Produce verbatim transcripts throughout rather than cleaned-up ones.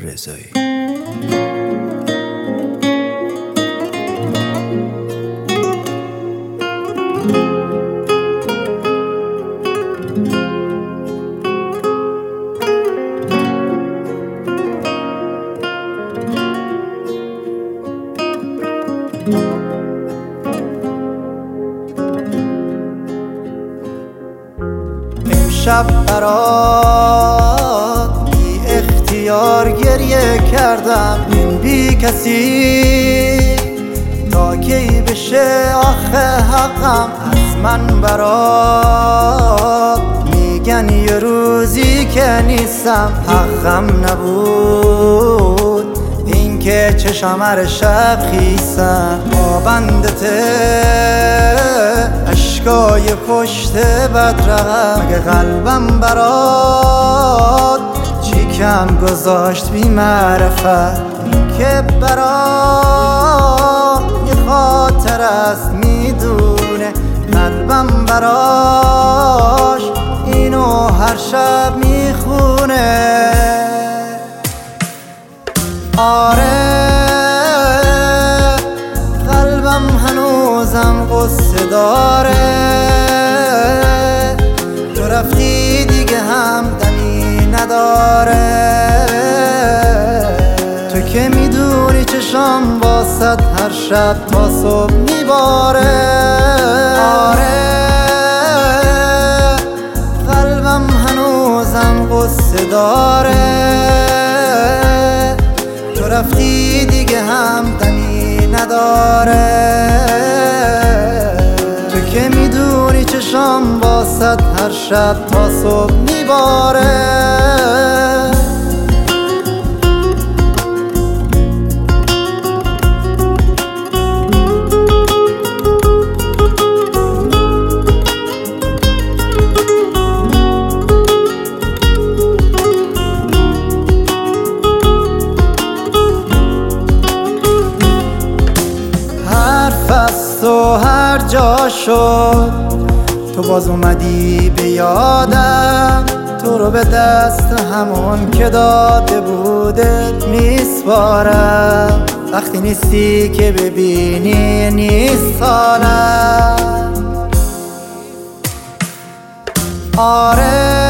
رضایی. امشب برات بی اختیار گریه کردم، این بی کسی تا کی بشه آخه حقم از من برات. میگن یه روزی که نیستم حقم نبود، این که چشم هر شب خیسم پابندته، اشکای پشت بدرقم. مگه قلبم برات چی کم گذاشت بی معرفت، این که برات یه خاطر است میدونه قلبم براش اینو هر شب میخونه. آره قلبم هنوزم قصه داره، تو رفتی دیگه هم دمی نداره. تو که میدونی چشام باست هر شب تا صبح میباره. آره قلبم هنوزم قصه داره، تو رفتی دیگه هم دمی نداره. تو که میدونی چشام باست هر شب تا صبح میباره. تو هر جا شد تو باز اومدی به یادم، تو رو به دست همون که داده بودت میسپارم. وقتی نیستی که ببینی نیست حالم. آره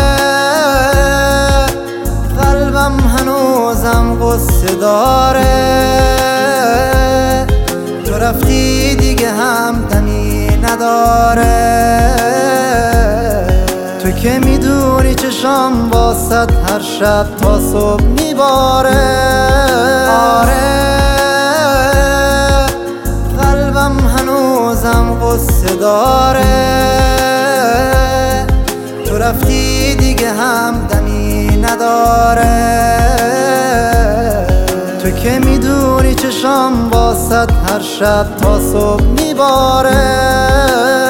قلبم هنوزم قصه داره، تو رفتی دیگه هم دمی نداره. تو که میدونی چشام باست هر شب تا صبح میباره. آره قلبم هنوزم قصه داره، تو رفتی دیگه هم دمی نداره. تو که میدونی چشام باست هر شب تا صبح میباره.